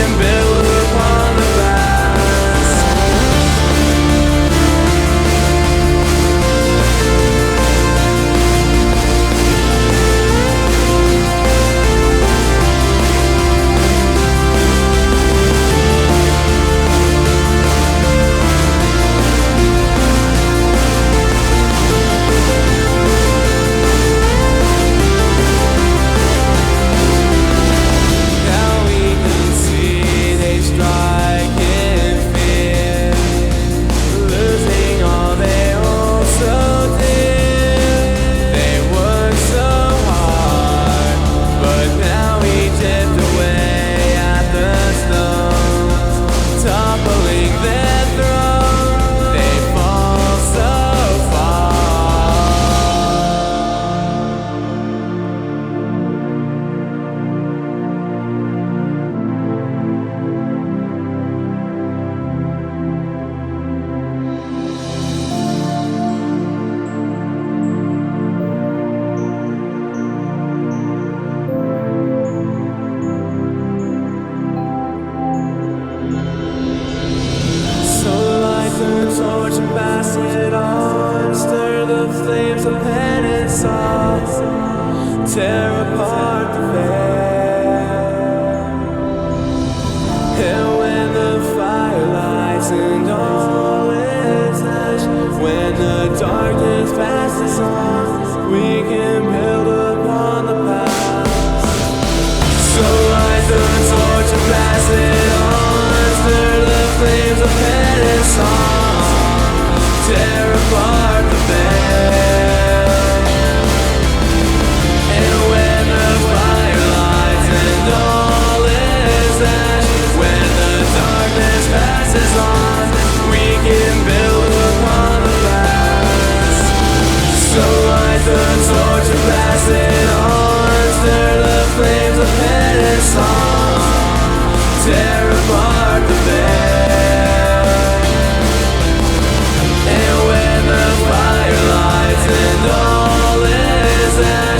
can build upon the past. Torch and pass it on, stir the flames of penance off, tear apart the veil. And when the fire lights and all is ash, when the darkness passes on, we can build upon the past. So light the torch and pass it on, stir the flames of penance on, tear apart the veil. And when the fire lights and all is ash, when the darkness passes on, we can build upon the past. So light the torch and pass it on, stir the flames of penance on, tear apart the veil. And when the fire lights and all is